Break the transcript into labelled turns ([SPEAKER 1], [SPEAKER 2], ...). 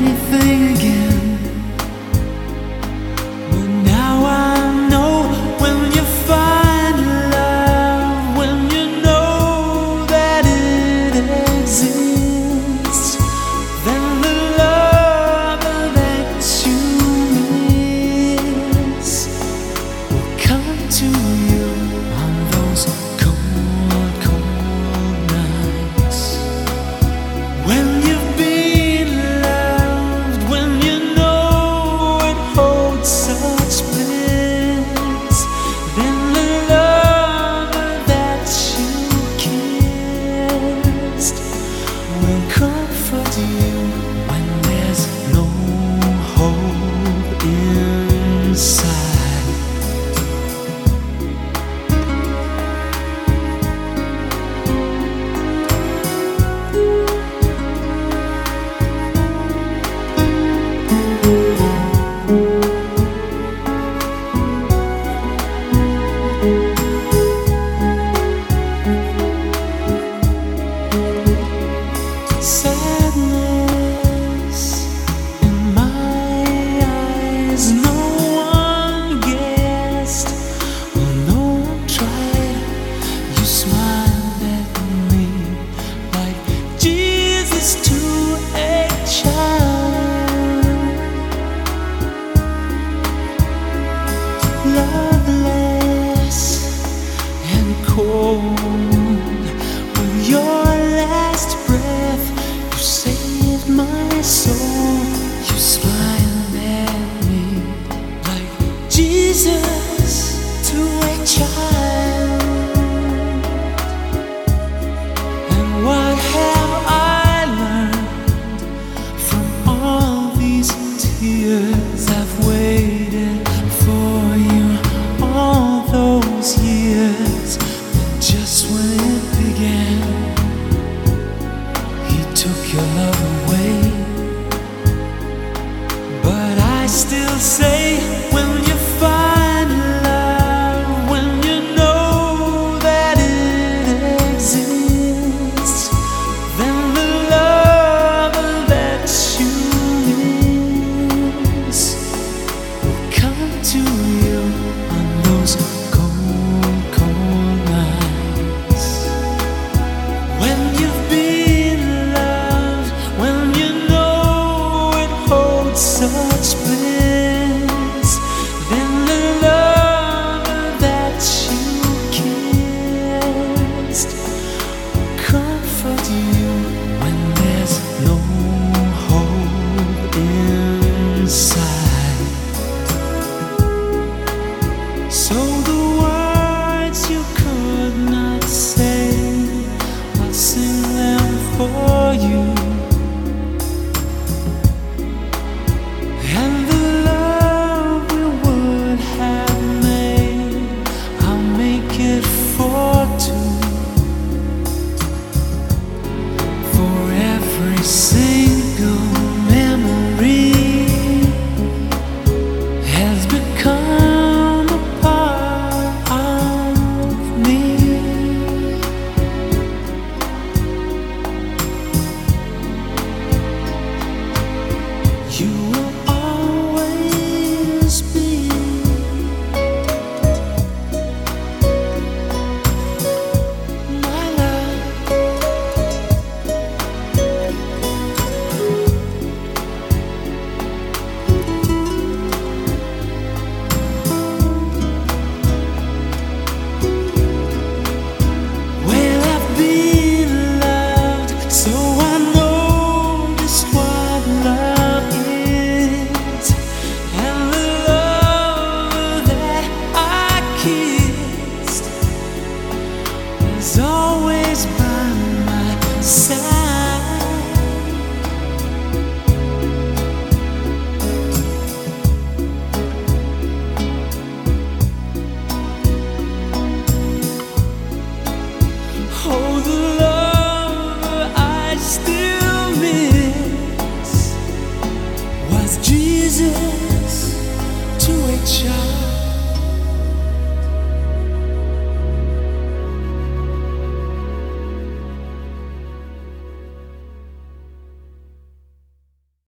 [SPEAKER 1] anything again. But now I know when you find love, when you know that it exists, then the love that you miss will come to you on those cold, cold nights. When you've been loved, when you know it holds such bliss, then the love that you kissed will comfort you when there's no hope inside. Sadness in my eyes, no one guessed, well, no one tried. You smiled at me like Jesus to a child, loveless and cold. With your last breath, you saved my soul. You smiled at me like Jesus to a child. And what have I learned from all these tears? I've waited for you all those years, and just when it began, he took your love away. But I still say, when you find love, when you know that it exists, then the love that you miss will come to you on those cold, cold nights. When you've been loved, when you know it holds such bliss, then the love that you kissed will comfort you when there's no hope inside. So the words you could not say, I'll sing them for you. And the love we would have made, I'll make it for two. For every single memory has become a part of me. You will always be my love. Well, I've been loved, so I know just what love is. And the love that I kissed was always by my side.